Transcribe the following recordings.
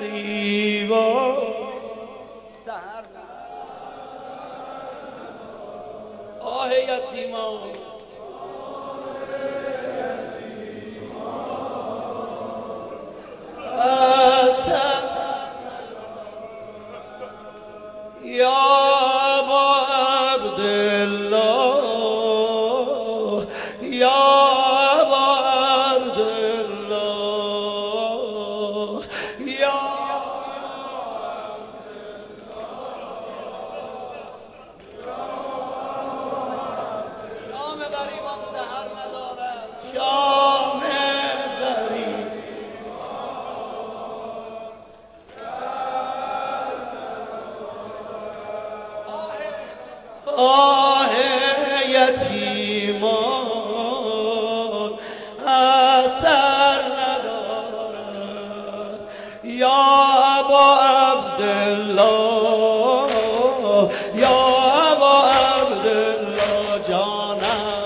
غریبا سحر آه یتیمان یا ابا عبدالله یا ابا عبدالله یا شام غریبان سحر ندارد شام غریب آه یتیمان اثر ندارد یا ابا عبدالله یا ابا عبدالله جانم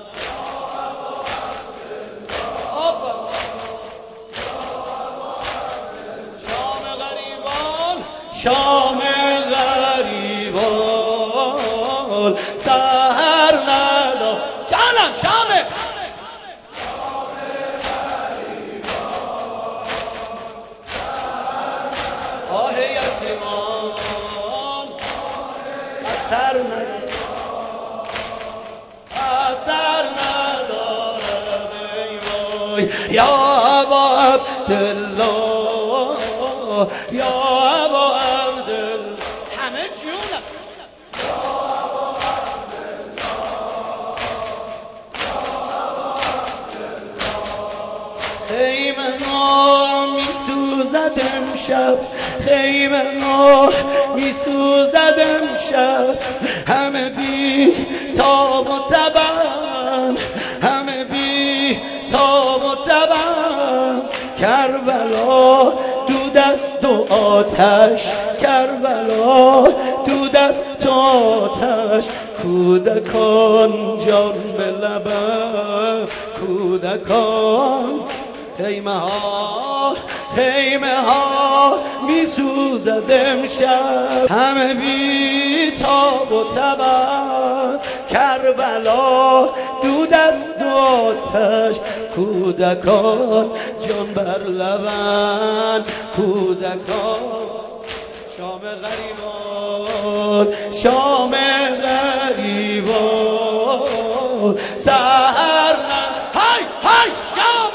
شام غریبان شام غریبان سحر ندار جانم شامه آه یتیمان اثر ندارد اثر ندارد ای وای یا ابا عبدالله یا ابا عبدالله همه جونم خیمه ها می سوزد امشب خیمه ها می سوزد امشب همه بی تاب و تبم همه بی تاب و تبم کربلا دود است و آتش کربلا دود است و آتش کودکان جان به لبم کودکان خیمه ها می سوزد امشب همه بی تاب و تبم کربلا دود است و آتش کودکان جان بر لبن کودکان شام غریبان شام غریبان سحر های های شام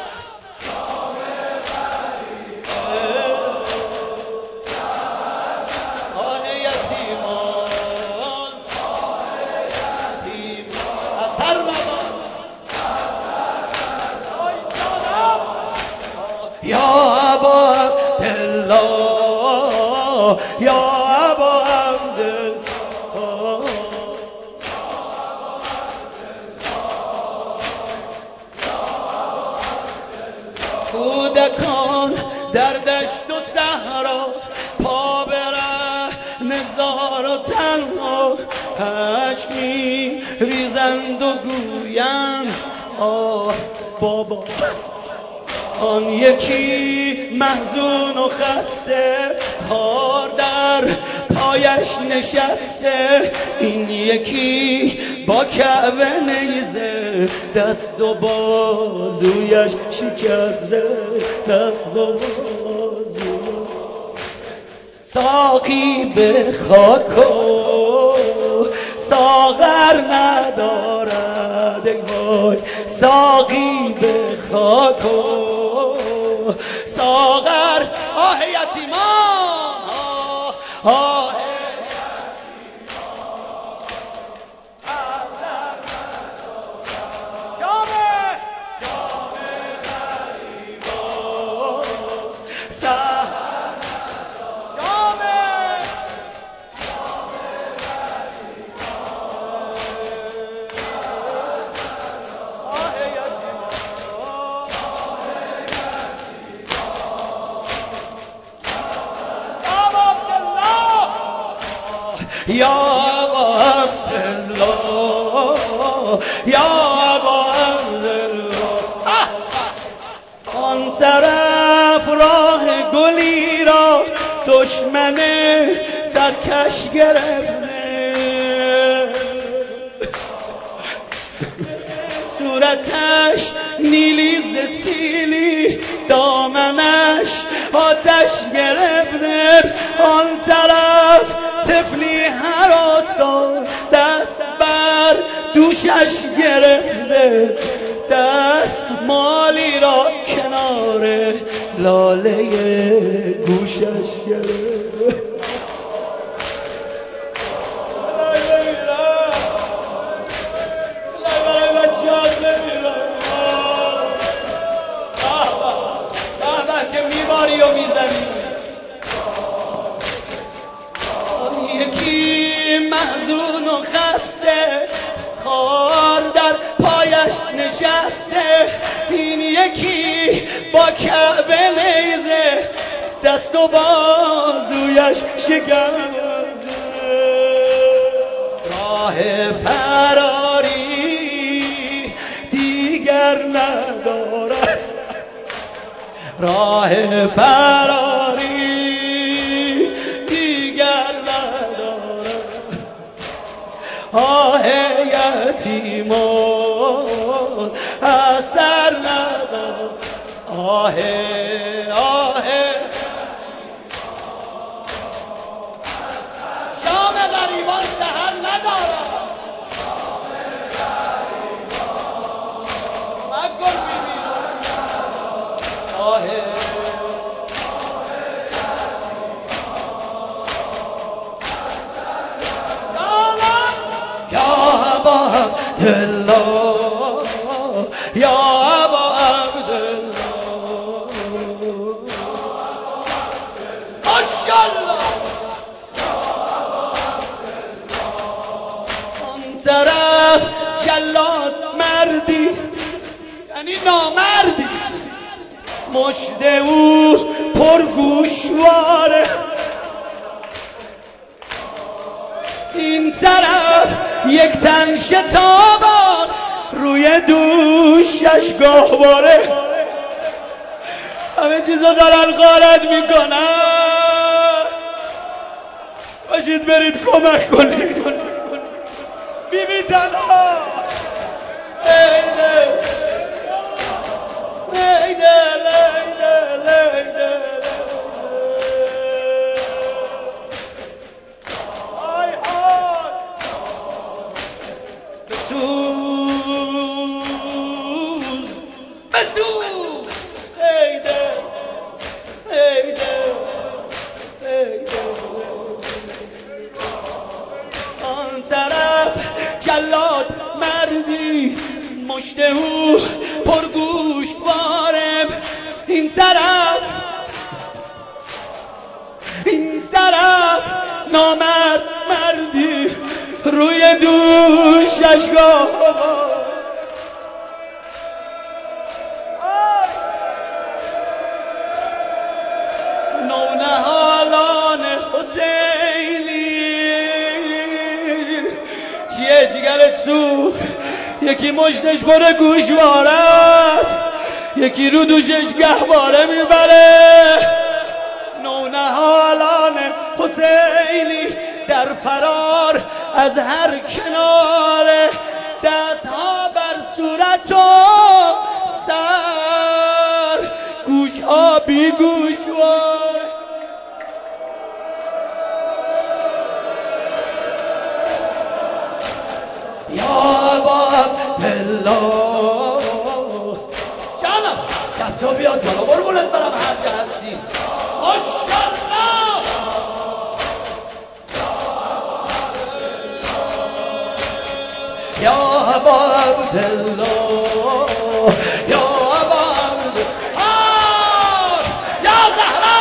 یا ابا عبدالله یا ابا عبدالله کودکان در دشت و صحرا پا بره نزار و تنها اشک می ریزند و گویند آه بابا آن یکی محزون و خسته خار در پایش نشسته این یکی با کعبه نیزه دست و بازویش شکسته دست و بازو ساقی به خاک و ساغر ندارد ای وای ساقی به خاک و ساغر آه یتیمان آه یا ابا عبدالله یا ابا عبدالله آن طرف راه گلی دشمن سرکش گرفته، صورتش نیلی سیلی، دامنش آتش گرفته. آن طرف طفلی هراسا دست بر دوشش گرفته، دست مالی را کنار لاله گوشش گرفته. میباری و میزنی. یکی محزون و خسته، خار در پایش نشسته. این یکی با کعبه نیزه، دست و بازویش شکسته. راه فراری دیگر ندارد، راه فراری دیگر ندارد. آه یتیمان اثر ندارد، آه آه شام غریبان سحر ندارد. مگل بیبی آه عبدالله یا ابا عبدالله، ماشاءالله. آن طرف جلاد مردی، یعنی نامردی، مشت او پرگوشواره. این طرف یک تن شتابان روی دوشش گهواره. همه چیزا دارن غارت میکنن، باشید برید کمک کنید. بیبی تنها لیده لیده لیده لیده جلاد مردی، مشت او پرگوش واره. این طرف نامرد مردی روی دوشش گاه. نونهالان حسینی چیه جگرت سو، یکی مشتش پر گوشواره است، یکی رو دوشش گهواره میبره. نونهالان حسینی در فرار از هر کناره، دستها بر صورت و سر، گوشها بی گوشواره. یا ابا عبدالله جانم، دستا بیاد بالا قربونت برم هر جا هستی. ماشاءالله. یا ابا عبدالله یا ابا عبدالله، یا زهرا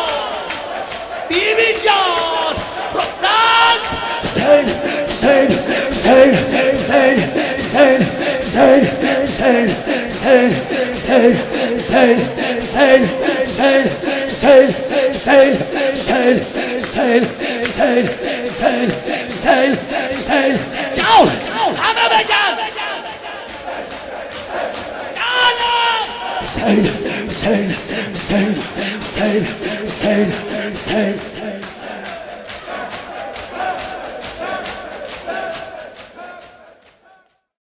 بیبی جان رخصت. حسین حسین حسین حسین حسین حسین حسین حسین حسین حسین حسین حسین حسین حسین حسین حسین حسین حسین حسین جان همه بگن جانم. حسین حسین Sing, sing, sing, sing.